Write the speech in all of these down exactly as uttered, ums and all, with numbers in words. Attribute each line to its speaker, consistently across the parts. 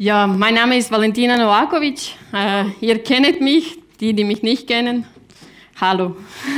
Speaker 1: Ja, mein Name ist Valentina Novakovic. Äh, ihr kennt mich, die, die mich nicht kennen. Hallo.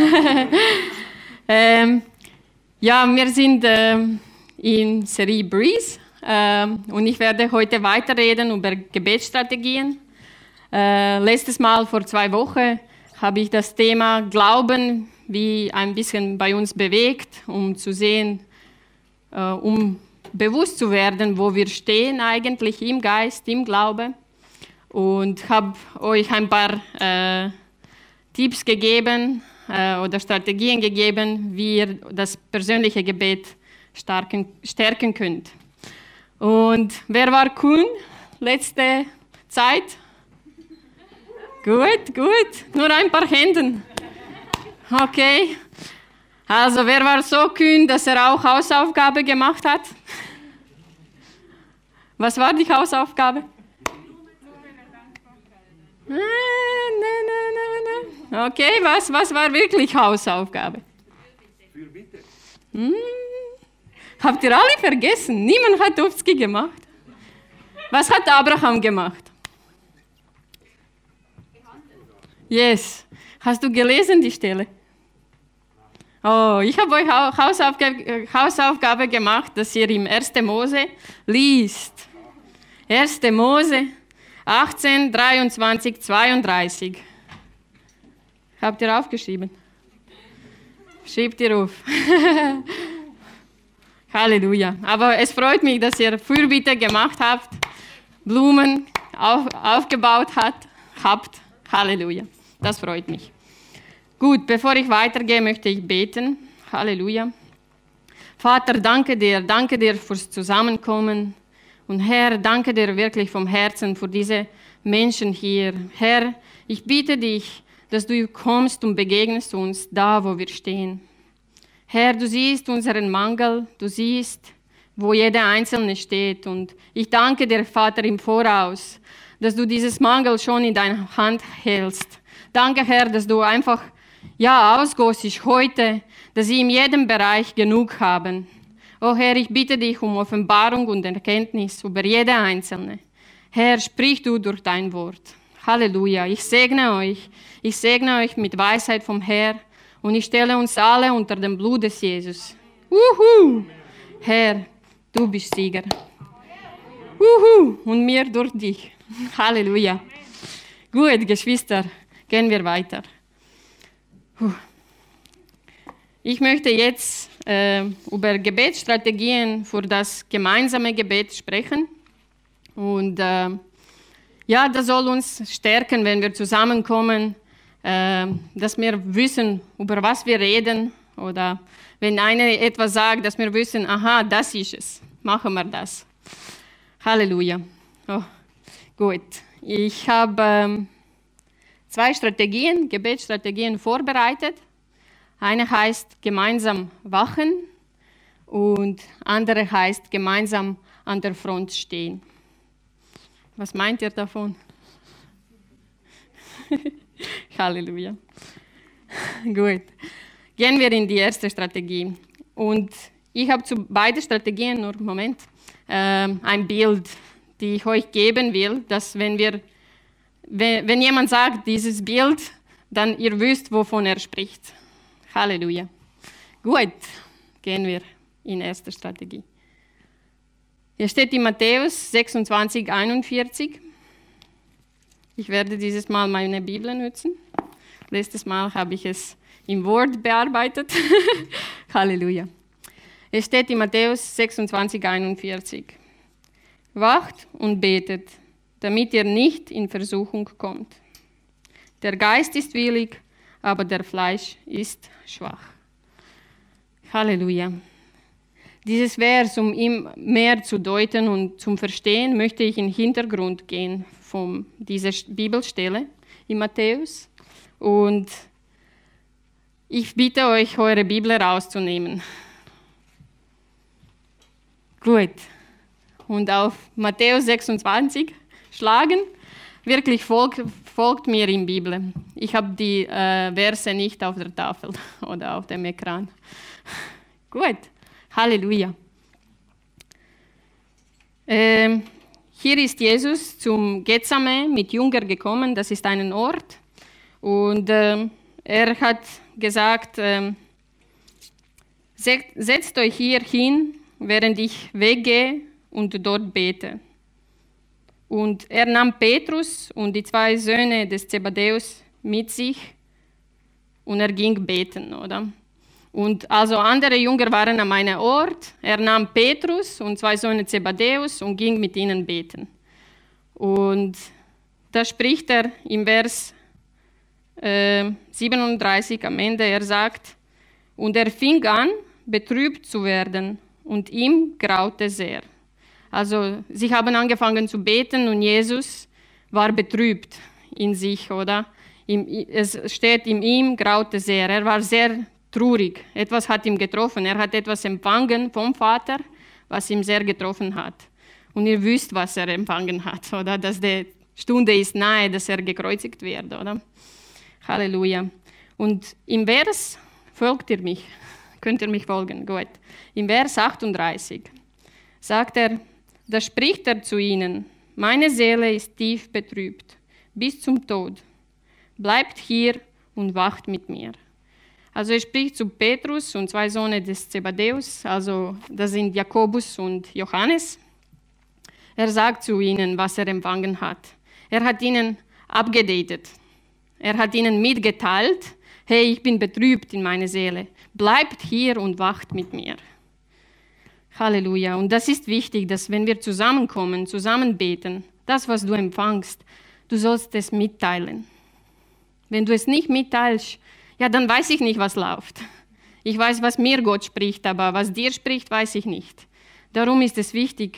Speaker 1: ähm, ja, wir sind äh, in Serie Breeze äh, und ich werde heute weiterreden über Gebetsstrategien. Äh, letztes Mal, vor zwei Wochen, habe ich das Thema Glauben wie ein bisschen bei uns bewegt, um zu sehen, äh, um bewusst zu werden, wo wir stehen eigentlich im Geist, im Glaube. Und habe euch ein paar äh, Tipps gegeben äh, oder Strategien gegeben, wie ihr das persönliche Gebet starken, stärken könnt. Und wer war Kuhn letzte Zeit? Gut, gut. Nur ein paar Händen. Okay. Also, wer war so kühn, dass er auch Hausaufgabe gemacht hat? Was war die Hausaufgabe? Nein, nein, nein, nein. Okay, was, was war wirklich Hausaufgabe?
Speaker 2: Fürbitte.
Speaker 1: Hm. Habt ihr alle vergessen? Niemand hat Ufski gemacht. Was hat Abraham gemacht? Yes. Hast du gelesen die Stelle? Oh, ich habe euch auch Hausaufgabe, Hausaufgabe gemacht, dass ihr im ersten Mose liest. erster Mose achtzehn, dreiundzwanzig, zweiunddreißig. Habt ihr aufgeschrieben? Schreibt ihr auf. Halleluja. Aber es freut mich, dass ihr Fürbitte gemacht habt, Blumen auf, aufgebaut hat, habt. Halleluja. Das freut mich. Gut, bevor ich weitergehe, möchte ich beten. Halleluja. Vater, danke dir, danke dir fürs Zusammenkommen. Und Herr, danke dir wirklich vom Herzen für diese Menschen hier. Herr, ich bitte dich, dass du kommst und begegnest uns da, wo wir stehen. Herr, du siehst unseren Mangel, du siehst, wo jeder Einzelne steht. Und ich danke dir, Vater, im Voraus, dass du dieses Mangel schon in deiner Hand hältst. Danke, Herr, dass du einfach ja, ausgossest heute, dass sie in jedem Bereich genug haben. Oh Herr, ich bitte dich um Offenbarung und Erkenntnis über jede Einzelne. Herr, sprich du durch dein Wort. Halleluja. Ich segne euch. Ich segne euch mit Weisheit vom Herr und ich stelle uns alle unter dem Blut des Jesus. Uhu. Herr, du bist Sieger. Uhu. Und mir durch dich. Halleluja. Gut, Geschwister, gehen wir weiter. Ich möchte jetzt äh, über Gebetsstrategien für das gemeinsame Gebet sprechen. Und äh, ja, das soll uns stärken, wenn wir zusammenkommen, äh, dass wir wissen, über was wir reden. Oder wenn einer etwas sagt, dass wir wissen, aha, das ist es, machen wir das. Halleluja. Oh, gut, ich habe ähm, zwei Strategien, Gebetsstrategien vorbereitet. Eine heißt gemeinsam wachen und andere heißt gemeinsam an der Front stehen. Was meint ihr davon? Halleluja. Gut. Gehen wir in die erste Strategie. Und ich habe zu beiden Strategien, nur Moment, äh, ein Bild, das ich euch geben will, dass wenn wir, wenn, wenn jemand sagt, dieses Bild, dann ihr wisst, wovon er spricht. Halleluja. Gut, gehen wir in die erste Strategie. Hier steht in Matthäus sechsundzwanzig, einundvierzig. Ich werde dieses Mal meine Bibel nutzen. Letztes Mal habe ich es im Wort bearbeitet. Halleluja. Es steht in Matthäus sechsundzwanzig, einundvierzig. Wacht und betet, damit ihr nicht in Versuchung kommt. Der Geist ist willig, aber der Fleisch ist schwach. Halleluja. Dieses Vers, um ihm mehr zu deuten und zum Verstehen, möchte ich in den Hintergrund gehen von dieser Bibelstelle in Matthäus. Und ich bitte euch, eure Bibel rauszunehmen. Gut. Und auf Matthäus sechsundzwanzig schlagen. Wirklich folgt, folgt mir in der Bibel. Ich habe die äh, Verse nicht auf der Tafel oder auf dem Ekran. Gut. Halleluja. Ähm, hier ist Jesus zum Gethsemane mit Jünger gekommen, das ist ein Ort. Und äh, er hat gesagt, äh, setzt euch hier hin, während ich weggehe und dort bete. Und er nahm Petrus und die zwei Söhne des Zebedäus mit sich und er ging beten, oder? Und also andere Jünger waren an einem Ort. Er nahm Petrus und zwei Söhne Zebedäus und ging mit ihnen beten. Und da spricht er im Vers äh, siebenunddreißig am Ende, er sagt, und er fing an, betrübt zu werden und ihm graute sehr. Also sie haben angefangen zu beten und Jesus war betrübt in sich, oder? Es steht, in ihm graute sehr. Er war sehr traurig. Etwas hat ihn getroffen. Er hat etwas empfangen vom Vater, was ihm sehr getroffen hat. Und ihr wisst, was er empfangen hat, oder? Dass die Stunde ist nahe, dass er gekreuzigt wird, oder? Halleluja. Und im Vers, folgt ihr mich? Könnt ihr mich folgen? Gut. Im Vers achtunddreißig sagt er, da spricht er zu ihnen, meine Seele ist tief betrübt, bis zum Tod. Bleibt hier und wacht mit mir. Also er spricht zu Petrus und zwei Söhne des Zebedäus, also das sind Jakobus und Johannes. Er sagt zu ihnen, was er empfangen hat. Er hat ihnen abgedatet. Er hat ihnen mitgeteilt, hey, ich bin betrübt in meiner Seele. Bleibt hier und wacht mit mir. Halleluja. Und das ist wichtig, dass wenn wir zusammenkommen, zusammen beten, das, was du empfangst, du sollst es mitteilen. Wenn du es nicht mitteilst, ja, dann weiß ich nicht, was läuft. Ich weiß, was mir Gott spricht, aber was dir spricht, weiß ich nicht. Darum ist es wichtig,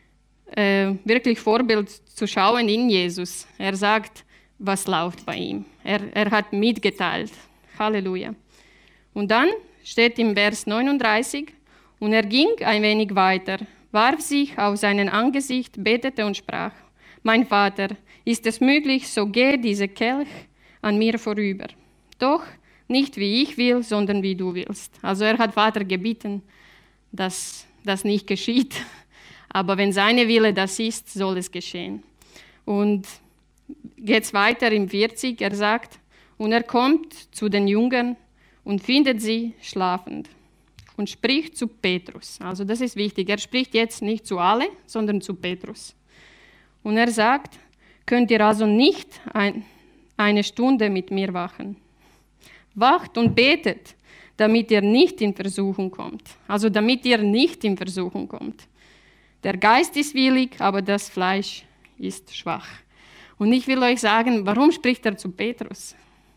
Speaker 1: äh, wirklich Vorbild zu schauen in Jesus. Er sagt, was läuft bei ihm. Er, er hat mitgeteilt. Halleluja. Und dann steht im Vers neununddreißig, und er ging ein wenig weiter, warf sich auf sein Angesicht, betete und sprach, mein Vater, ist es möglich, so gehe dieser Kelch an mir vorüber. Doch nicht wie ich will, sondern wie du willst. Also er hat Vater gebeten, dass das nicht geschieht. Aber wenn seine Wille das ist, soll es geschehen. Und geht es weiter im vierzig, er sagt, und er kommt zu den Jüngern und findet sie schlafend und spricht zu Petrus. Also das ist wichtig. Er spricht jetzt nicht zu alle, sondern zu Petrus. Und er sagt, könnt ihr also nicht ein, eine Stunde mit mir wachen? Wacht und betet, damit ihr nicht in Versuchung kommt. Also damit ihr nicht in Versuchung kommt. Der Geist ist willig, aber das Fleisch ist schwach. Und ich will euch sagen, warum spricht er zu Petrus?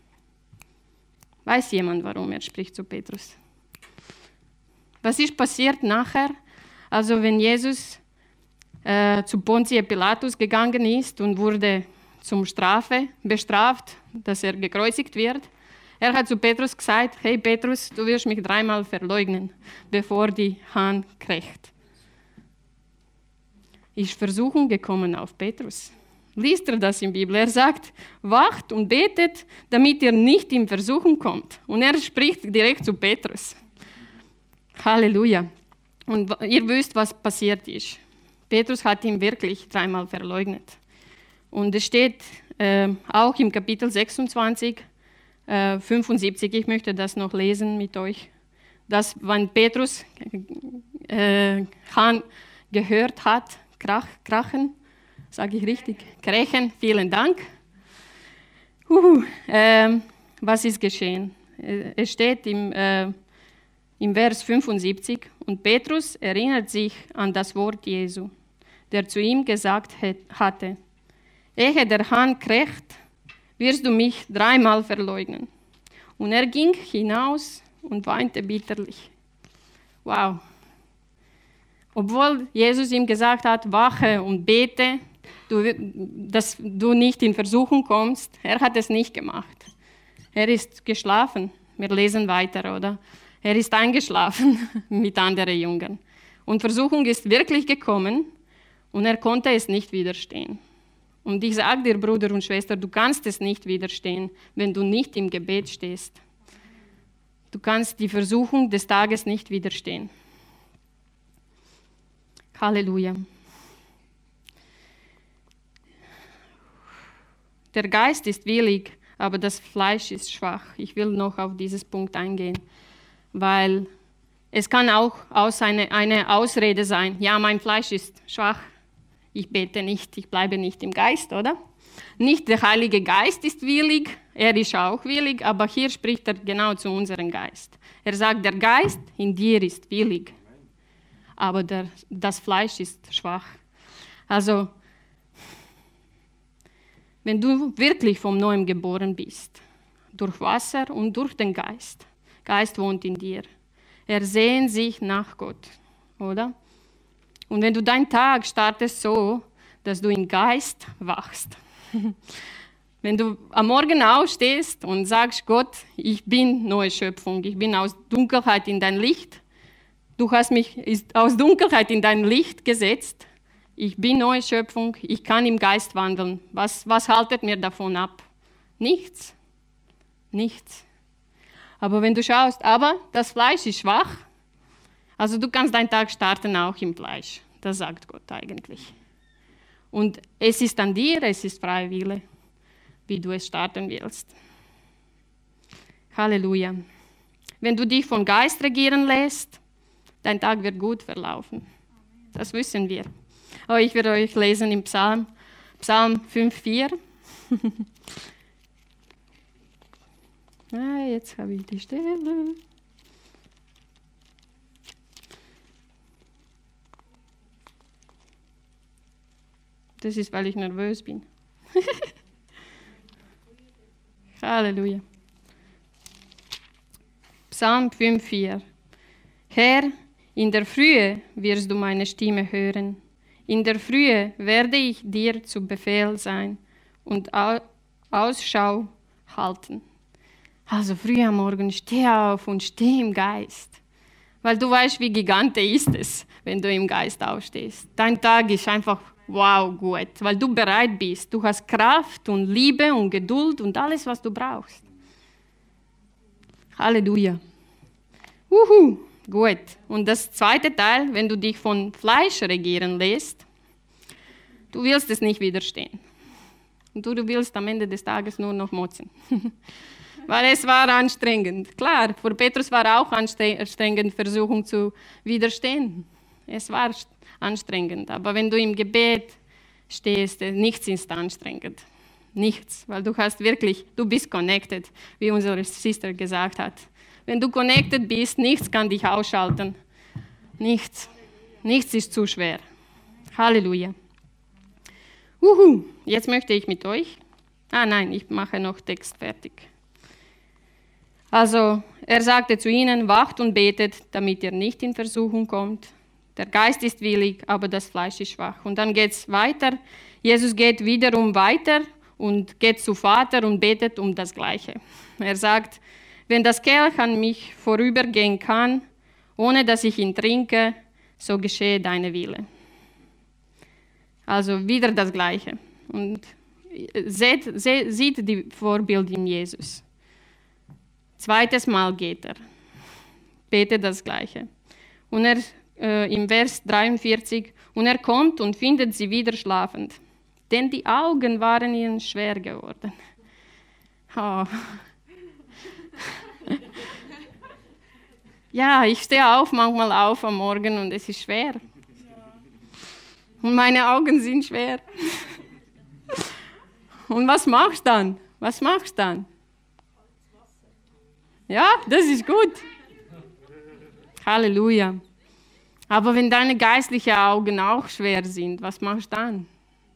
Speaker 1: Weiß jemand, warum er spricht zu Petrus? Was ist passiert nachher? Also wenn Jesus äh, zu Pontius Pilatus gegangen ist und wurde zum Strafe bestraft, dass er gekreuzigt wird, er hat zu Petrus gesagt, hey Petrus, du wirst mich dreimal verleugnen, bevor die Hahn krächt. Ist Versuchung gekommen auf Petrus. Liest er das in der Bibel? Er sagt, wacht und betet, damit ihr nicht in Versuchung kommt. Und er spricht direkt zu Petrus. Halleluja. Und ihr wisst, was passiert ist. Petrus hat ihn wirklich dreimal verleugnet. Und es steht äh, auch im Kapitel sechsundzwanzig, äh, fünfundsiebzig, ich möchte das noch lesen mit euch, dass wenn Petrus äh, Hahn gehört hat, krach, krachen, sage ich richtig, krächen, vielen Dank. Uhu, äh, was ist geschehen? Es steht im, äh, im Vers fünfundsiebzig, und Petrus erinnert sich an das Wort Jesu, der zu ihm gesagt hatte, ehe der Hahn krächt, wirst du mich dreimal verleugnen. Und er ging hinaus und weinte bitterlich. Wow. Obwohl Jesus ihm gesagt hat, wache und bete, du, dass du nicht in Versuchung kommst, er hat es nicht gemacht. Er ist geschlafen. Wir lesen weiter, oder? Er ist eingeschlafen mit anderen Jüngern. Und Versuchung ist wirklich gekommen und er konnte es nicht widerstehen. Und ich sage dir, Bruder und Schwester, du kannst es nicht widerstehen, wenn du nicht im Gebet stehst. Du kannst die Versuchung des Tages nicht widerstehen. Halleluja. der Geist ist willig, aber das Fleisch ist schwach. Ich will noch auf dieses Punkt eingehen, weil es kann auch aus eine, eine Ausrede sein. Ja, mein Fleisch ist schwach, ich bete nicht, ich bleibe nicht im Geist, oder? Nicht der Heilige Geist ist willig, er ist auch willig, aber hier spricht er genau zu unserem Geist. Er sagt, der Geist in dir ist willig, aber der, das Fleisch ist schwach. Also, wenn du wirklich vom Neuem geboren bist, durch Wasser und durch den Geist, Geist wohnt in dir, er sehnt sich nach Gott, oder? Und wenn du deinen Tag startest so, dass du im Geist wachst, wenn du am Morgen aufstehst und sagst, Gott, ich bin neue Schöpfung, ich bin aus Dunkelheit in dein Licht, du hast mich aus Dunkelheit in dein Licht gesetzt, ich bin neue Schöpfung, ich kann im Geist wandeln. Was, was haltet mir davon ab? Nichts. Nichts. Aber wenn du schaust, aber das Fleisch ist schwach, also du kannst deinen Tag starten auch im Fleisch. Das sagt Gott eigentlich. Und es ist an dir, es ist freie Wille, wie du es starten willst. Halleluja. Wenn du dich vom Geist regieren lässt, dein Tag wird gut verlaufen. Das wissen wir. Oh, ich werde euch lesen im Psalm, Psalm fünf, vier. ah, jetzt habe ich die Stelle. Das ist, weil ich nervös bin. Halleluja. Psalm fünf, vier. Herr, in der Frühe wirst du meine Stimme hören. In der Frühe werde ich dir zu Befehl sein und Ausschau halten. Also früh am Morgen steh auf und steh im Geist. Weil du weißt, wie gigantisch ist es, wenn du im Geist aufstehst. Dein Tag ist einfach wow, gut, weil du bereit bist. Du hast Kraft und Liebe und Geduld und alles, was du brauchst. Halleluja. Uhu, gut. Und das zweite Teil, wenn du dich von Fleisch regieren lässt, du willst es nicht widerstehen. Und du, du willst am Ende des Tages nur noch motzen. Weil es war anstrengend. Klar, für Petrus war auch anstrengend, Versuchung zu widerstehen. Es war anstrengend. Aber wenn du im Gebet stehst, nichts ist anstrengend. Nichts, weil du hast wirklich, du bist connected, wie unsere Sister gesagt hat. Wenn du connected bist, nichts kann dich ausschalten. Nichts. Nichts ist zu schwer. Halleluja. Uhu, jetzt möchte ich mit euch, ah nein, ich mache noch Text fertig. Also, er sagte zu ihnen, wacht und betet, damit ihr nicht in Versuchung kommt. Der Geist ist willig, aber das Fleisch ist schwach. Und dann geht es weiter. Jesus geht wiederum weiter und geht zu Vater und betet um das Gleiche. Er sagt, wenn das Kelch an mich vorübergehen kann, ohne dass ich ihn trinke, so geschehe deine Wille. Also wieder das Gleiche. Und seht, seht, sieht die Vorbild in Jesus. Zweites Mal geht er, betet das Gleiche. Und er äh, im Vers dreiundvierzig, und er kommt und findet sie wieder schlafend, denn die Augen waren ihnen schwer geworden. Oh. Ja, ich stehe auf, manchmal auf am Morgen und es ist schwer. Und meine Augen sind schwer. Und was machst du dann? Was machst du dann? Ja, das ist gut. Halleluja. Aber wenn deine geistlichen Augen auch schwer sind, was machst du dann?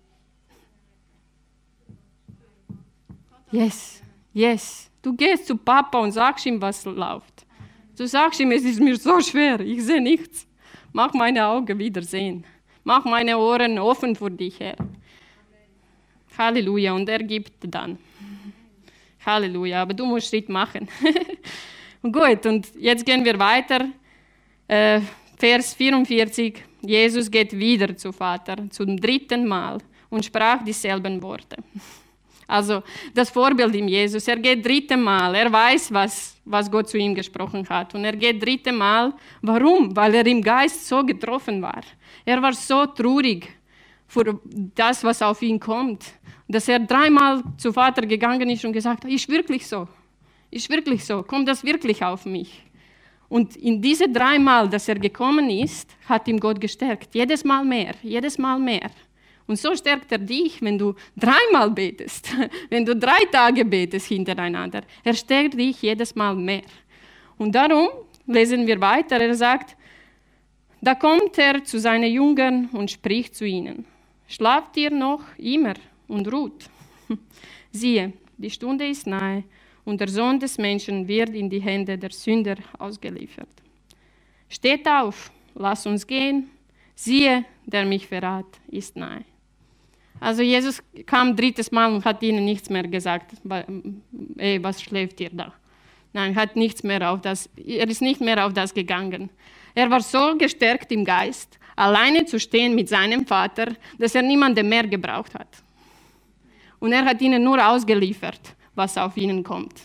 Speaker 1: Yes, yes. Du gehst zu Papa und sagst ihm, was läuft. Du sagst ihm, es ist mir so schwer, ich sehe nichts. Mach meine Augen wieder sehen. Mach meine Ohren offen für dich, Herr. Halleluja. Und er gibt dann. Halleluja. Aber du musst Schritt machen. Gut, und jetzt gehen wir weiter. Äh, Vers vierundvierzig. Jesus geht wieder zu Vater, zum dritten Mal, und sprach dieselben Worte. Also das Vorbild in Jesus, er geht dritte Mal, er weiß, was, was Gott zu ihm gesprochen hat. Und er geht dritte Mal, warum? Weil er im Geist so getroffen war. Er war so traurig, für das, was auf ihn kommt. Dass er dreimal zu Vater gegangen ist und gesagt hat, ist wirklich so, ist wirklich so, kommt das wirklich auf mich? Und in diese dreimal, dass er gekommen ist, hat ihm Gott gestärkt. Jedes Mal mehr, jedes Mal mehr. Und so stärkt er dich, wenn du dreimal betest, wenn du drei Tage betest hintereinander. Er stärkt dich jedes Mal mehr. Und darum lesen wir weiter, er sagt, da kommt er zu seinen Jüngern und spricht zu ihnen. Schlaft ihr noch immer und ruht? Siehe, die Stunde ist nahe und der Sohn des Menschen wird in die Hände der Sünder ausgeliefert. Steht auf, lasst uns gehen. Siehe, der mich verrat, ist nahe. Also Jesus kam drittes Mal und hat ihnen nichts mehr gesagt. Ey, was schläft ihr da? Nein, hat nichts mehr auf das, er ist nicht mehr auf das gegangen. Er war so gestärkt im Geist, alleine zu stehen mit seinem Vater, dass er niemanden mehr gebraucht hat. Und er hat ihnen nur ausgeliefert, was auf ihnen kommt.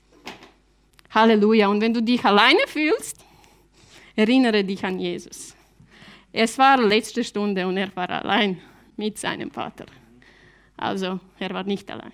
Speaker 1: Halleluja. Und wenn du dich alleine fühlst, erinnere dich an Jesus. Es war letzte Stunde und er war allein mit seinem Vater. Also, er war nicht allein.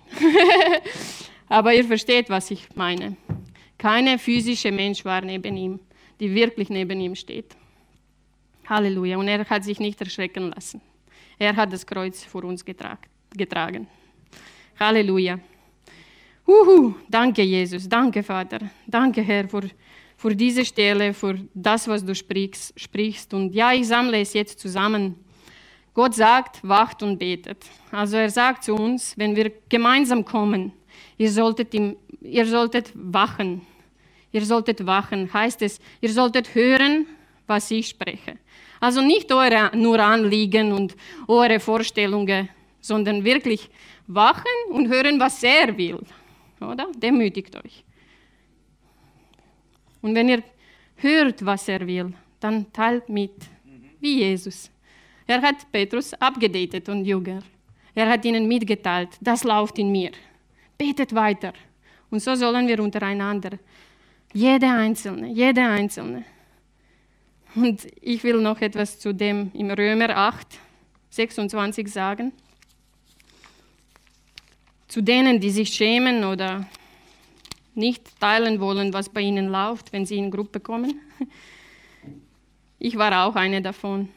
Speaker 1: Aber ihr versteht, was ich meine. Keine physische Mensch war neben ihm, die wirklich neben ihm steht. Halleluja. Und er hat sich nicht erschrecken lassen. Er hat das Kreuz vor uns getragen. Halleluja. Uhu, danke, Jesus. Danke, Vater. Danke, Herr, für, für diese Stelle, für das, was du sprichst, sprichst. Und ja, ich sammle es jetzt zusammen. Gott sagt, wacht und betet. Also er sagt zu uns, wenn wir gemeinsam kommen, ihr solltet, im, ihr solltet wachen. Ihr solltet wachen, heißt es, ihr solltet hören, was ich spreche. Also nicht eure nur Anliegen und eure Vorstellungen, sondern wirklich wachen und hören, was er will. Oder? Demütigt euch. Und wenn ihr hört, was er will, dann teilt mit, wie Jesus. Er hat Petrus abgedatet und Jünger. Er hat ihnen mitgeteilt, das läuft in mir. Betet weiter. Und so sollen wir untereinander, jede Einzelne, jede Einzelne. Und ich will noch etwas zu dem im Römer acht, sechsundzwanzig sagen. Zu denen, die sich schämen oder nicht teilen wollen, was bei ihnen läuft, wenn sie in Gruppe kommen. Ich war auch eine davon.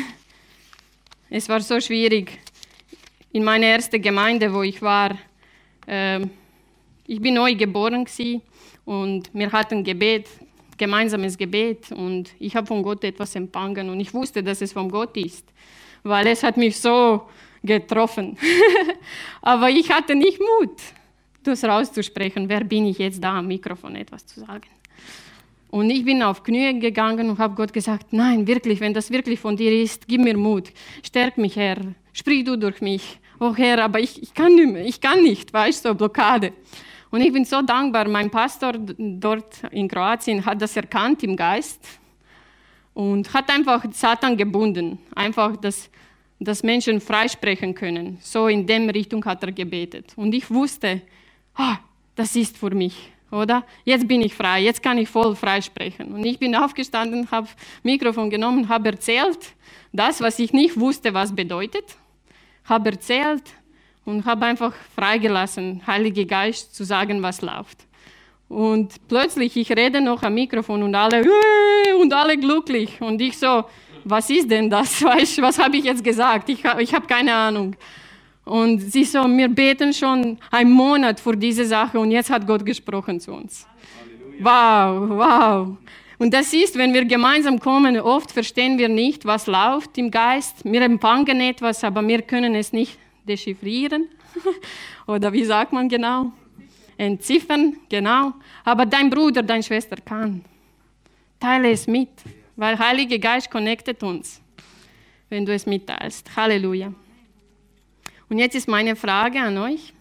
Speaker 1: Es war so schwierig. In meiner ersten Gemeinde, wo ich war, äh, ich bin neu geboren gewesen und wir hatten Gebet, gemeinsames Gebet und ich habe von Gott etwas empfangen und ich wusste, dass es von Gott ist, weil es hat mich so getroffen. Aber ich hatte nicht Mut, das rauszusprechen. Wer bin ich jetzt da am Mikrofon etwas zu sagen? Und ich bin auf Knie gegangen und habe Gott gesagt, nein, wirklich, wenn das wirklich von dir ist, gib mir Mut, stärk mich, Herr, sprich du durch mich. Oh Herr, aber ich, ich kann nicht mehr, ich kann nicht, weißt du, so Blockade. Und ich bin so dankbar, mein Pastor dort in Kroatien hat das erkannt im Geist und hat einfach Satan gebunden, einfach, dass, dass Menschen freisprechen können. So in dem Richtung hat er gebetet. Und ich wusste, ah, das ist für mich. Oder? Jetzt bin ich frei, jetzt kann ich voll frei sprechen. Und ich bin aufgestanden, habe Mikrofon genommen, habe erzählt, das, was ich nicht wusste, was bedeutet, habe erzählt und habe einfach freigelassen, Heiliger Geist, zu sagen, was läuft. Und plötzlich, ich rede noch am Mikrofon und alle, und alle glücklich. Und ich so, was ist denn das? Weißt, was habe ich jetzt gesagt? Ich, ich habe keine Ahnung. Und sie so, wir beten schon einen Monat für diese Sache und jetzt hat Gott gesprochen zu uns. Halleluja. Wow, wow. Und das ist, wenn wir gemeinsam kommen, oft verstehen wir nicht, was läuft im Geist. Wir empfangen etwas, aber wir können es nicht dechiffrieren. Oder wie sagt man genau? Entziffern, genau. Aber dein Bruder, deine Schwester kann. Teile es mit, weil Heiliger Geist connectet uns, wenn du es mitteilst. Halleluja. Und jetzt ist meine Frage an euch.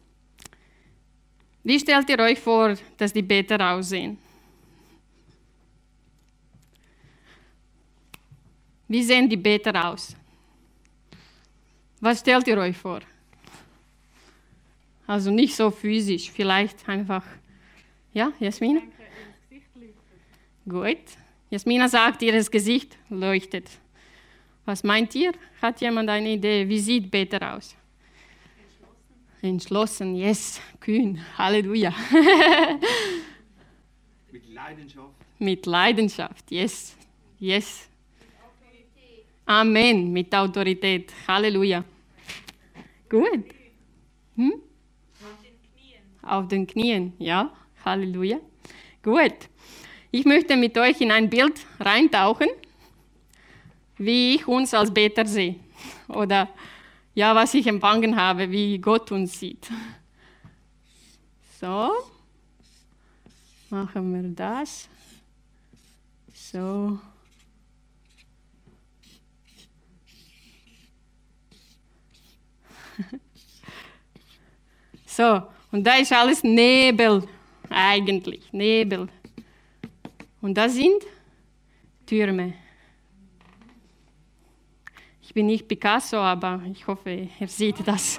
Speaker 1: Wie stellt ihr euch vor, dass die Beter aussehen? Wie sehen die Beter aus? Was stellt ihr euch vor? Also nicht so physisch, vielleicht einfach. Ja, Jasmina? Gut. Jasmina sagt, ihr Gesicht leuchtet. Was meint ihr? Hat jemand eine Idee? Wie sieht Beter aus? Entschlossen, yes, kühn, Halleluja.
Speaker 2: Mit Leidenschaft.
Speaker 1: Mit Leidenschaft, yes, yes. Amen, mit Autorität, Halleluja. Gut. Hm?
Speaker 3: Auf den Knien.
Speaker 1: Auf den Knien, ja, Halleluja. Gut. Ich möchte mit euch in ein Bild reintauchen, wie ich uns als Beter sehe. Oder ja, was ich empfangen habe, wie Gott uns sieht. So, machen wir das. So. So, und da ist alles Nebel, eigentlich, Nebel. Und das sind Türme. Ich bin nicht Picasso, aber ich hoffe, ihr seht das.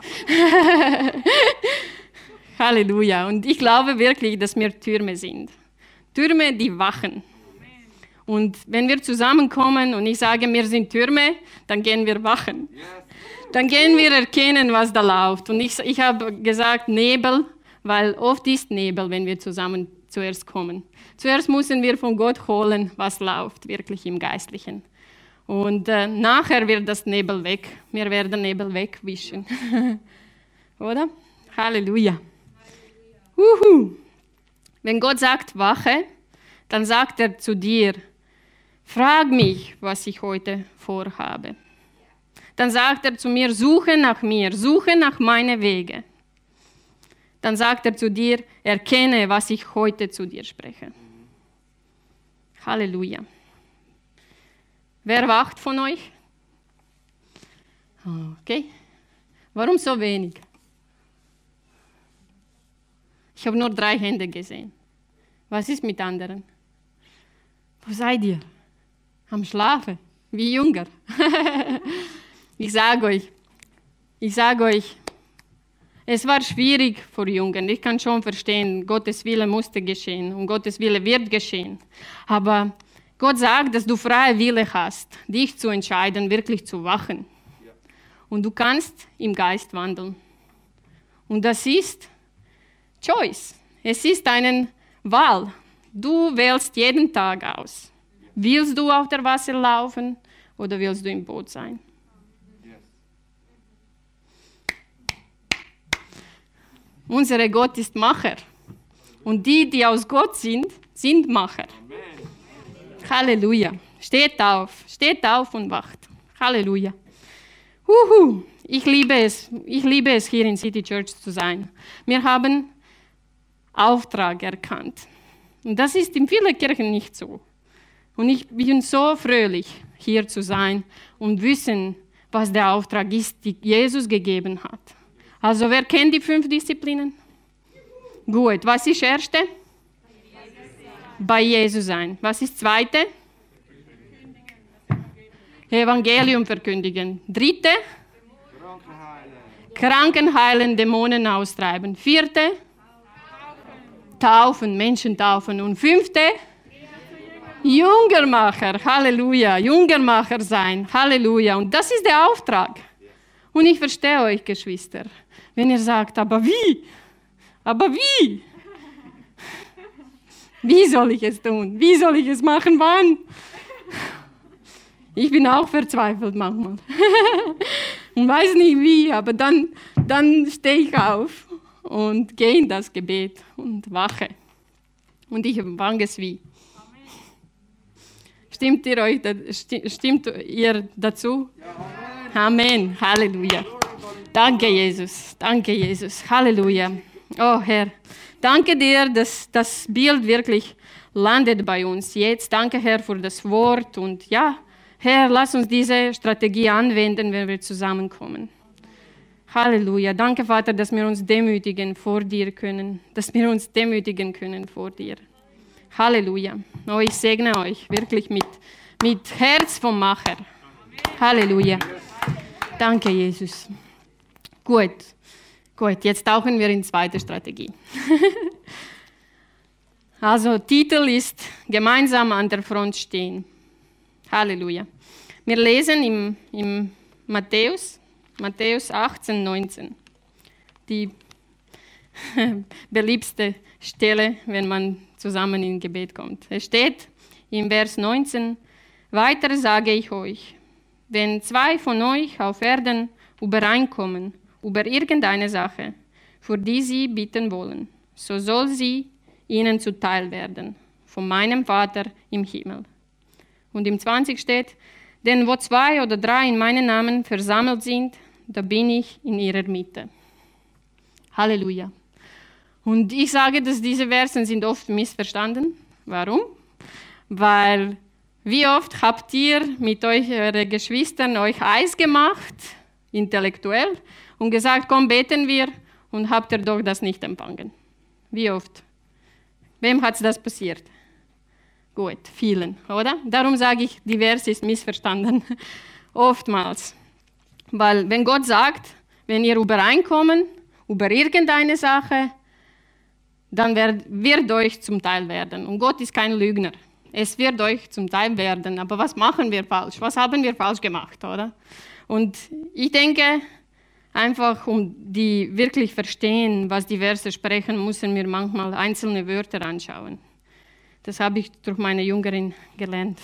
Speaker 1: Halleluja. Und ich glaube wirklich, dass wir Türme sind. Türme, die wachen. Und wenn wir zusammenkommen und ich sage, wir sind Türme, dann gehen wir wachen. Dann gehen wir erkennen, was da läuft. Und ich, ich habe gesagt Nebel, weil oft ist Nebel, wenn wir zusammen zuerst kommen. Zuerst müssen wir von Gott holen, was läuft, wirklich im Geistlichen. Und äh, nachher wird das Nebel weg. Wir werden Nebel wegwischen. Oder? Halleluja. Uhu. Wenn Gott sagt, wache, dann sagt er zu dir, frag mich, was ich heute vorhabe. Dann sagt er zu mir, suche nach mir, suche nach meinen Wegen. Dann sagt er zu dir, erkenne, was ich heute zu dir spreche. Halleluja. Wer wacht von euch? Okay. Warum so wenig? Ich habe nur drei Hände gesehen. Was ist mit anderen? Wo seid ihr? Am Schlafen, wie Jünger. Ich sage euch, ich sage euch, es war schwierig für Jungen. Ich kann schon verstehen, Gottes Wille musste geschehen und Gottes Wille wird geschehen. Aber Gott sagt, dass du freie Wille hast, dich zu entscheiden, wirklich zu wachen. Und du kannst im Geist wandeln. Und das ist Choice. Es ist eine Wahl. Du wählst jeden Tag aus. Willst du auf der Wasser laufen oder willst du im Boot sein? Unser Gott ist Macher. Und die, die aus Gott sind, sind Macher. Amen. Halleluja. Steht auf, steht auf und wacht. Halleluja. Uhu. Ich liebe es, ich liebe es, hier in City Church zu sein. Wir haben Auftrag erkannt. Und das ist in vielen Kirchen nicht so. Und ich bin so fröhlich, hier zu sein und wissen, was der Auftrag ist, den Jesus gegeben hat. Also, wer kennt die fünf Disziplinen? Gut, was ist erste? Bei Jesus sein. Was ist zweite? Evangelium verkündigen. Dritte? Kranken heilen, Dämonen austreiben. Vierte? Taufen, Menschen taufen. Und fünfte? Jüngermacher, Halleluja, Jüngermacher sein, Halleluja. Und das ist der Auftrag. Und ich verstehe euch, Geschwister, wenn ihr sagt, aber wie? Aber wie? Wie soll ich es tun? Wie soll ich es machen? Wann? Ich bin auch verzweifelt manchmal. Und weiß nicht wie, aber dann, dann stehe ich auf und gehe in das Gebet und wache. Und ich empfange es wie. Stimmt ihr, euch, stimmt ihr dazu? Ja. Amen. Halleluja. Danke, Jesus. Danke, Jesus. Halleluja. Oh, Herr. Danke dir, dass das Bild wirklich landet bei uns jetzt. Danke, Herr, für das Wort. Und ja, Herr, lass uns diese Strategie anwenden, wenn wir zusammenkommen. Halleluja. Danke, Vater, dass wir uns demütigen vor dir können. Dass wir uns demütigen können vor dir. Halleluja. Oh, ich segne euch wirklich mit, mit Herz vom Macher. Halleluja. Danke, Jesus. Gut. Gut, jetzt tauchen wir in zweite Strategie. Also, Titel ist Gemeinsam an der Front stehen. Halleluja. Wir lesen im, im Matthäus, Matthäus achtzehn, neunzehn. Die beliebste Stelle, wenn man zusammen in Gebet kommt. Es steht im Vers neunzehn, weiter sage ich euch, wenn zwei von euch auf Erden übereinkommen über irgendeine Sache, für die sie bitten wollen, so soll sie ihnen zuteil werden, von meinem Vater im Himmel. Und im zwanzig steht, denn wo zwei oder drei in meinem Namen versammelt sind, da bin ich in ihrer Mitte. Halleluja. Und ich sage, dass diese Versen sind oft missverstanden. Warum? Weil wie oft habt ihr mit euren Geschwistern euch Eis gemacht, intellektuell, und gesagt, komm, beten wir, und habt ihr doch das nicht empfangen? Wie oft? Wem hat das passiert? Gut, vielen, oder? Darum sage ich, die Vers ist missverstanden. Oftmals. Weil wenn Gott sagt, wenn ihr übereinkommen über irgendeine Sache, dann wird, wird euch zum Teil werden. Und Gott ist kein Lügner. Es wird euch zum Teil werden. Aber was machen wir falsch? Was haben wir falsch gemacht, oder? Und ich denke, einfach um die wirklich verstehen, was die Verse sprechen, müssen wir manchmal einzelne Wörter anschauen. Das habe ich durch meine Jüngerin gelernt.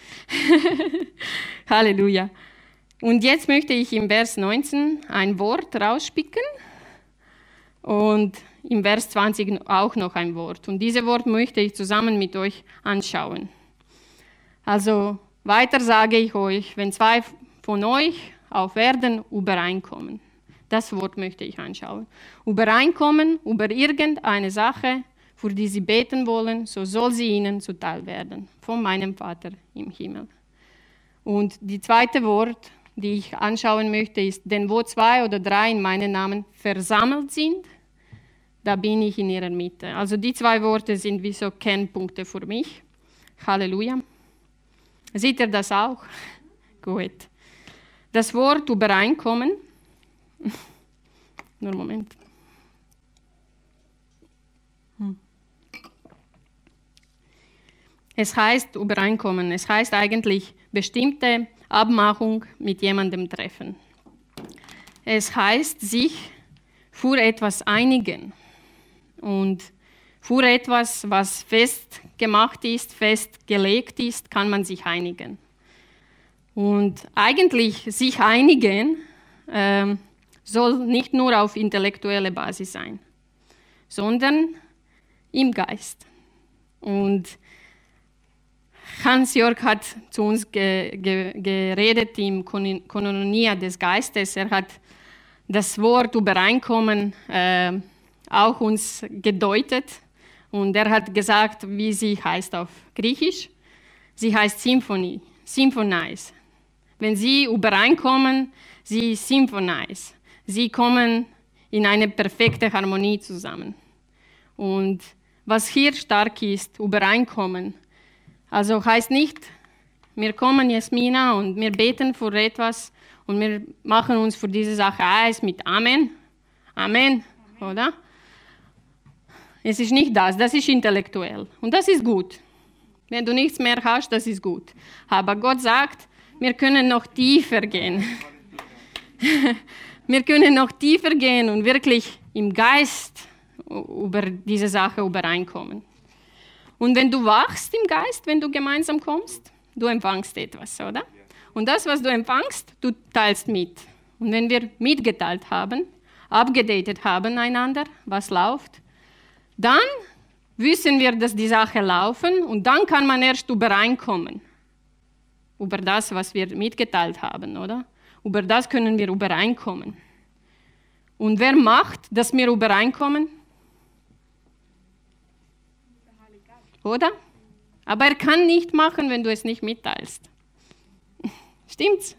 Speaker 1: Halleluja. Und jetzt möchte ich im Vers neunzehn ein Wort rauspicken und im Vers zwanzig auch noch ein Wort. Und dieses Wort möchte ich zusammen mit euch anschauen. Also weiter sage ich euch, wenn zwei von euch auf Erden übereinkommen. Das Wort möchte ich anschauen. Übereinkommen über irgendeine Sache, für die sie beten wollen, so soll sie ihnen zuteil werden, von meinem Vater im Himmel. Und die zweite Wort, die ich anschauen möchte, ist, denn wo zwei oder drei in meinem Namen versammelt sind, da bin ich in ihrer Mitte. Also die zwei Worte sind wie so Kernpunkte für mich. Halleluja. Seht ihr das auch? Gut. Das Wort übereinkommen, nur einen Moment. Hm. Es heißt übereinkommen, es heißt eigentlich bestimmte Abmachung mit jemandem treffen. Es heißt sich für etwas einigen. Und für etwas, was festgemacht ist, festgelegt ist, kann man sich einigen. Und eigentlich sich einigen äh, soll nicht nur auf intellektuelle Basis sein, sondern im Geist. Und Hans-Jörg hat zu uns ge, ge, geredet im Koinonia des Geistes. Er hat das Wort Übereinkommen äh, auch uns gedeutet. Und er hat gesagt, wie sie heißt auf Griechisch. Sie heißt Symphonie, Symphonize. Wenn sie übereinkommen, sie symphonize. Sie kommen in eine perfekte Harmonie zusammen. Und was hier stark ist, Übereinkommen. Also heißt nicht, wir kommen, Jasmina, und wir beten für etwas und wir machen uns für diese Sache eins mit Amen. Amen, Amen. Oder? Es ist nicht das, das ist intellektuell. Und das ist gut. Wenn du nichts mehr hast, das ist gut. Aber Gott sagt, wir können noch tiefer gehen. Wir können noch tiefer gehen und wirklich im Geist über diese Sache übereinkommen. Und wenn du wachst im Geist, wenn du gemeinsam kommst, du empfangst etwas, oder? Und das, was du empfangst, du teilst mit. Und wenn wir mitgeteilt haben, abgedatet haben einander, was läuft, dann wissen wir, dass die Sache laufen und dann kann man erst übereinkommen. Über das, was wir mitgeteilt haben, oder? Über das können wir übereinkommen. Und wer macht, dass wir übereinkommen? Oder? Aber er kann nicht machen, wenn du es nicht mitteilst. Stimmt's?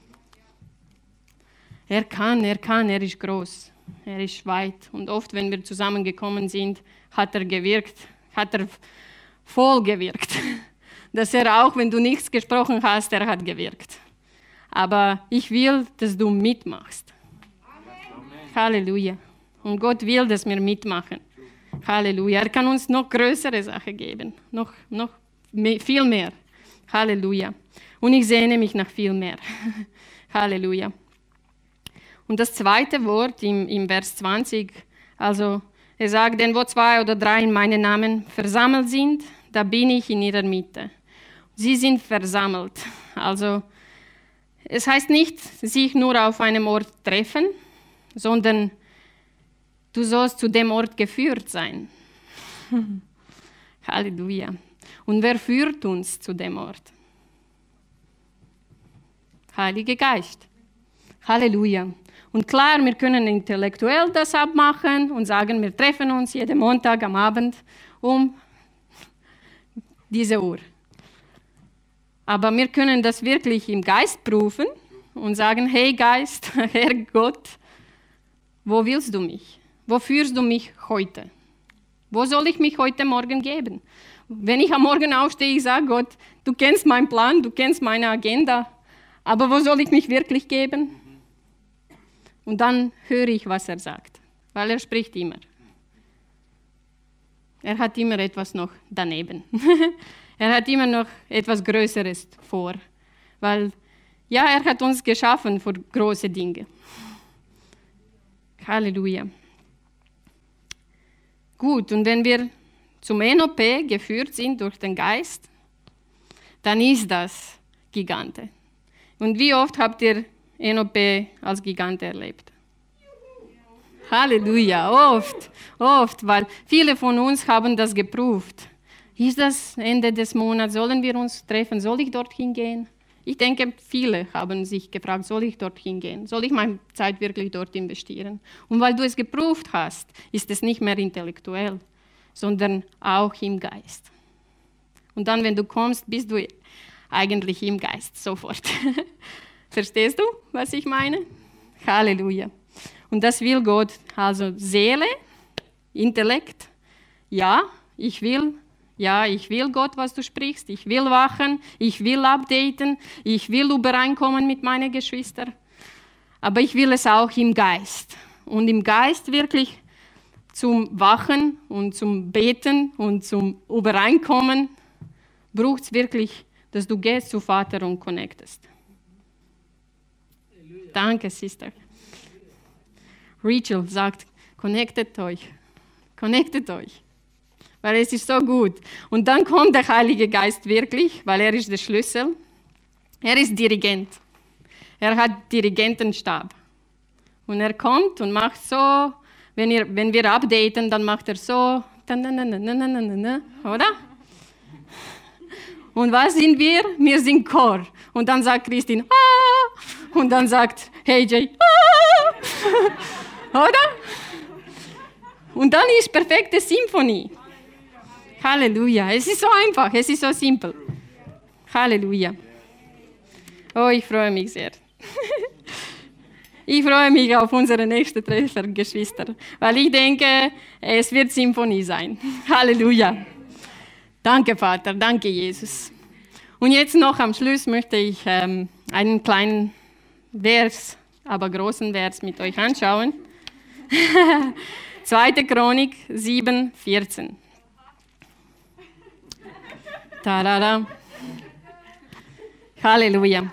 Speaker 1: Er kann, er kann, er ist groß, er ist weit. Und oft, wenn wir zusammengekommen sind, hat er gewirkt, hat er voll gewirkt. Dass er auch, wenn du nichts gesprochen hast, er hat gewirkt. Aber ich will, dass du mitmachst. Amen. Halleluja. Und Gott will, dass wir mitmachen. Halleluja. Er kann uns noch größere Sachen geben, noch, noch mehr, viel mehr. Halleluja. Und ich sehne mich nach viel mehr. Halleluja. Und das zweite Wort im, im Vers zwanzig, also er sagt, denn wo zwei oder drei in meinem Namen versammelt sind, da bin ich in ihrer Mitte. Sie sind versammelt. Also es heißt nicht, sich nur auf einem Ort treffen, sondern du sollst zu dem Ort geführt sein. Halleluja. Und wer führt uns zu dem Ort? Heiliger Geist. Halleluja. Und klar, wir können intellektuell das abmachen und sagen, wir treffen uns jeden Montag am Abend um diese Uhr. Aber wir können das wirklich im Geist prüfen und sagen, hey Geist, Herr Gott, wo willst du mich? Wo führst du mich heute? Wo soll ich mich heute Morgen geben? Wenn ich am Morgen aufstehe, ich sage Gott, du kennst meinen Plan, du kennst meine Agenda, aber wo soll ich mich wirklich geben? Und dann höre ich, was er sagt, weil er spricht immer. Er hat immer etwas noch daneben. Er hat immer noch etwas Größeres vor, weil ja, er hat uns geschaffen für große Dinge. Halleluja. Gut, und wenn wir zum N O P geführt sind durch den Geist, dann ist das Gigante. Und wie oft habt ihr N O P als Gigante erlebt? Halleluja, oft, oft, weil viele von uns haben das geprüft. Ist das Ende des Monats, sollen wir uns treffen, soll ich dorthin gehen? Ich denke, viele haben sich gefragt, soll ich dorthin gehen? Soll ich meine Zeit wirklich dort investieren? Und weil du es geprüft hast, ist es nicht mehr intellektuell, sondern auch im Geist. Und dann, wenn du kommst, bist du eigentlich im Geist, sofort. Verstehst du, was ich meine? Halleluja. Und das will Gott, also Seele, Intellekt, ja, ich will, ja, ich will Gott, was du sprichst, ich will wachen, ich will updaten, ich will übereinkommen mit meinen Geschwistern, aber ich will es auch im Geist. Und im Geist wirklich zum Wachen und zum Beten und zum Übereinkommen braucht es wirklich, dass du gehst zu Vater und connectest. Danke, Sister. Rachel sagt, connectet euch, connectet euch, weil es ist so gut. Und dann kommt der Heilige Geist wirklich, weil er ist der Schlüssel. Er ist Dirigent. Er hat Dirigentenstab. Und er kommt und macht so, wenn, ihr, wenn wir updaten, dann macht er so, oder? Und was sind wir? Wir sind Chor. Und dann sagt Christine, ah! Und dann sagt Hey Jay, ah! Oder? Und dann ist perfekte Symphonie. Halleluja. Es ist so einfach, es ist so simpel. Halleluja. Oh, ich freue mich sehr. Ich freue mich auf unsere nächste Treffer, Geschwister, weil ich denke, es wird Symphonie sein. Halleluja. Danke, Vater, danke, Jesus. Und jetzt noch am Schluss möchte ich ähm, einen kleinen Vers, aber großen Vers mit euch anschauen. zweite Chronik sieben, vierzehn. Tada. Halleluja.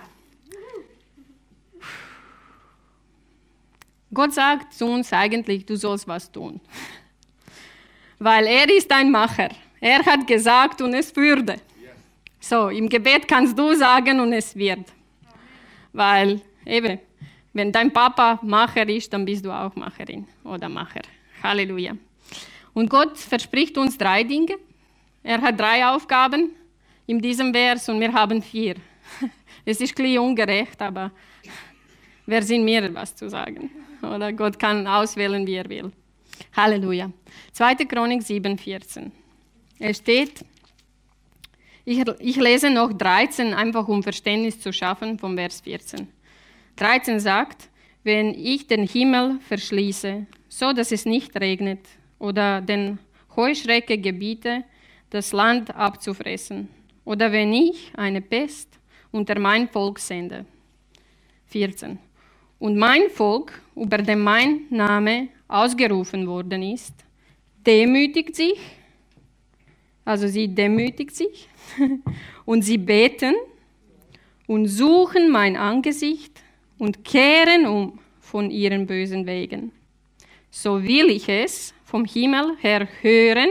Speaker 1: Gott sagt zu uns eigentlich, du sollst was tun. Weil er ist ein Macher. Er hat gesagt und es würde. So, im Gebet kannst du sagen und es wird. Weil eben, wenn dein Papa Macher ist, dann bist du auch Macherin oder Macher. Halleluja. Und Gott verspricht uns drei Dinge. Er hat drei Aufgaben in diesem Vers und wir haben vier. Es ist ein bisschen ungerecht, aber wer sind wir, was zu sagen? Oder Gott kann auswählen, wie er will. Halleluja. zweite Chronik sieben, vierzehn. Es steht, ich, ich lese noch dreizehn, einfach um Verständnis zu schaffen, vom Vers vierzehn. dreizehn sagt, wenn ich den Himmel verschließe, so dass es nicht regnet, oder den Heuschrecke gebiete, das Land abzufressen, oder wenn ich eine Pest unter mein Volk sende. vierzehn. Und mein Volk, über dem mein Name ausgerufen worden ist, demütigt sich, also sie demütigt sich, und sie beten und suchen mein Angesicht und kehren um von ihren bösen Wegen. So will ich es vom Himmel her hören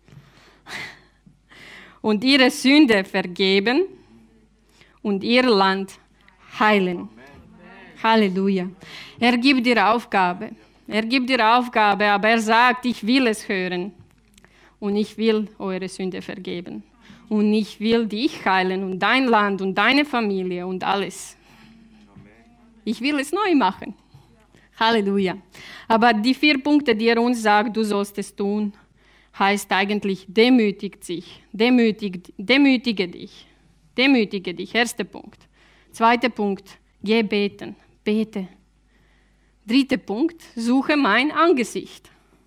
Speaker 1: und ihre Sünde vergeben und ihr Land heilen. Halleluja. Er gibt dir Aufgabe. Er gibt dir Aufgabe, aber er sagt, ich will es hören. Und ich will eure Sünde vergeben. Und ich will dich heilen und dein Land und deine Familie und alles. Ich will es neu machen. Halleluja. Aber die vier Punkte, die er uns sagt, du sollst es tun, heißt eigentlich, demütigt sich. Demütig, demütige dich. Demütige dich. Erster Punkt. Zweiter Punkt, geh beten. Bete. Dritter Punkt, suche mein Angesicht.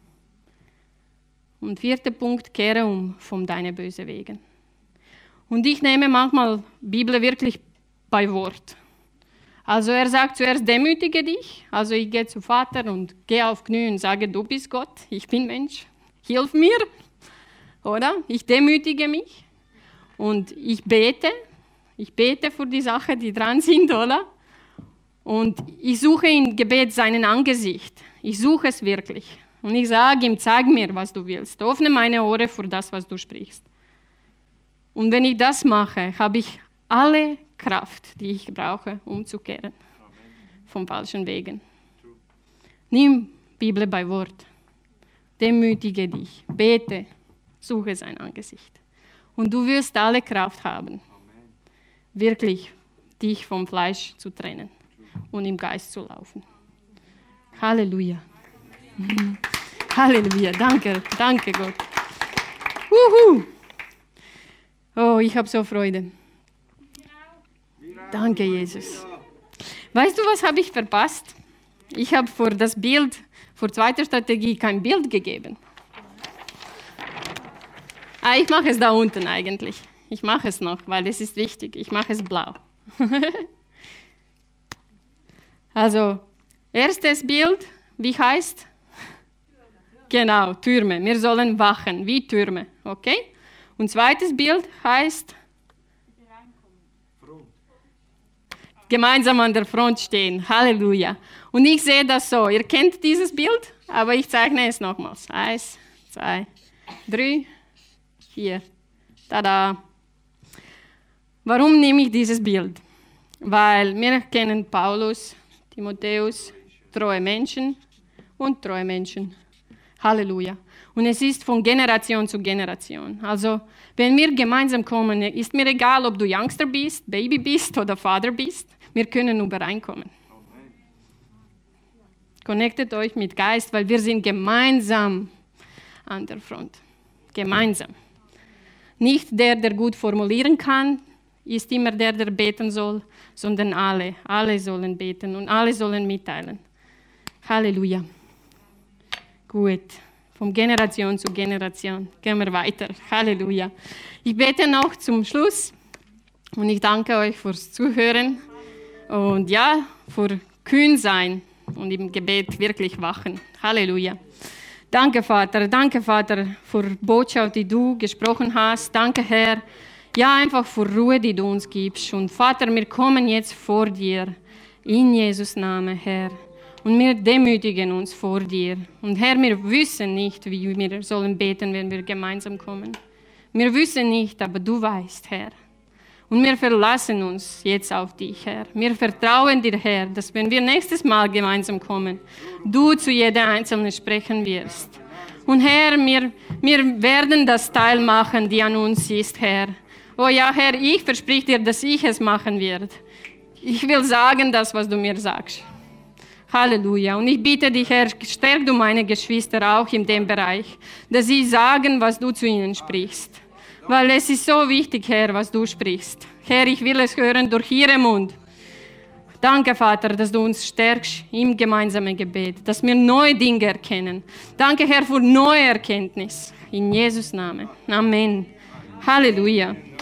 Speaker 1: Und vierter Punkt, kehre um von deinen bösen Wegen. Und ich nehme manchmal Bibel wirklich bei Wort. Also er sagt zuerst, demütige dich. Also ich gehe zu Vater und gehe auf Knie und sage, du bist Gott, ich bin Mensch, hilf mir. Oder? Ich demütige mich und ich bete. Ich bete für die Sachen, die dran sind, oder? Und ich suche im Gebet seinen Angesicht. Ich suche es wirklich. Und ich sage ihm, zeig mir, was du willst. Öffne meine Ohren für das, was du sprichst. Und wenn ich das mache, habe ich alle Kraft, die ich brauche, umzukehren vom falschen Wegen. Nimm Bibel bei Wort. Demütige dich. Bete. Suche sein Angesicht. Und du wirst alle Kraft haben, wirklich dich vom Fleisch zu trennen und im Geist zu laufen. Halleluja. Halleluja. Danke, danke Gott. Wuhu. Oh, ich habe so Freude. Danke, Jesus. Weißt du, was habe ich verpasst? Ich habe für das Bild, für zweite Strategie kein Bild gegeben. Ah, ich mache es da unten eigentlich. Ich mache es noch, weil es ist wichtig. Ich mache es blau. Also, erstes Bild, wie heißt? Genau, Türme. Wir sollen wachen, wie Türme, okay? Und zweites Bild heißt gemeinsam an der Front stehen. Halleluja. Und ich sehe das so. Ihr kennt dieses Bild, aber ich zeichne es nochmals. Eins, zwei, drei, vier. Tada. Warum nehme ich dieses Bild? Weil wir kennen Paulus, Timotheus, treue Menschen und treue Menschen. Halleluja. Und es ist von Generation zu Generation. Also, wenn wir gemeinsam kommen, ist mir egal, ob du Youngster bist, Baby bist oder Vater bist, wir können übereinkommen. Connectet euch mit Geist, weil wir sind gemeinsam an der Front. Gemeinsam. Nicht der, der gut formulieren kann, ist immer der, der beten soll, sondern alle. Alle sollen beten und alle sollen mitteilen. Halleluja. Gut. Von Generation zu Generation gehen wir weiter. Halleluja. Ich bete noch zum Schluss und ich danke euch fürs Zuhören und ja, für kühn sein und im Gebet wirklich wachen. Halleluja. Danke, Vater. Danke, Vater, für die Botschaft, die du gesprochen hast. Danke, Herr. Ja, einfach für Ruhe, die du uns gibst. Und Vater, wir kommen jetzt vor dir. In Jesus' Namen, Herr. Und wir demütigen uns vor dir. Und Herr, wir wissen nicht, wie wir sollen beten, wenn wir gemeinsam kommen. Wir wissen nicht, aber du weißt, Herr. Und wir verlassen uns jetzt auf dich, Herr. Wir vertrauen dir, Herr, dass wenn wir nächstes Mal gemeinsam kommen, du zu jeder Einzelnen sprechen wirst. Und Herr, wir, wir werden das Teil machen, die an uns ist, Herr. Oh ja, Herr, ich verspreche dir, dass ich es machen werde. Ich will sagen das, was du mir sagst. Halleluja. Und ich bitte dich, Herr, stärk du meine Geschwister auch in dem Bereich, dass sie sagen, was du zu ihnen sprichst. Weil es ist so wichtig, Herr, was du sprichst. Herr, ich will es hören durch ihren Mund. Danke, Vater, dass du uns stärkst im gemeinsamen Gebet, dass wir neue Dinge erkennen. Danke, Herr, für neue Erkenntnis. In Jesus' Namen. Amen. Halleluja.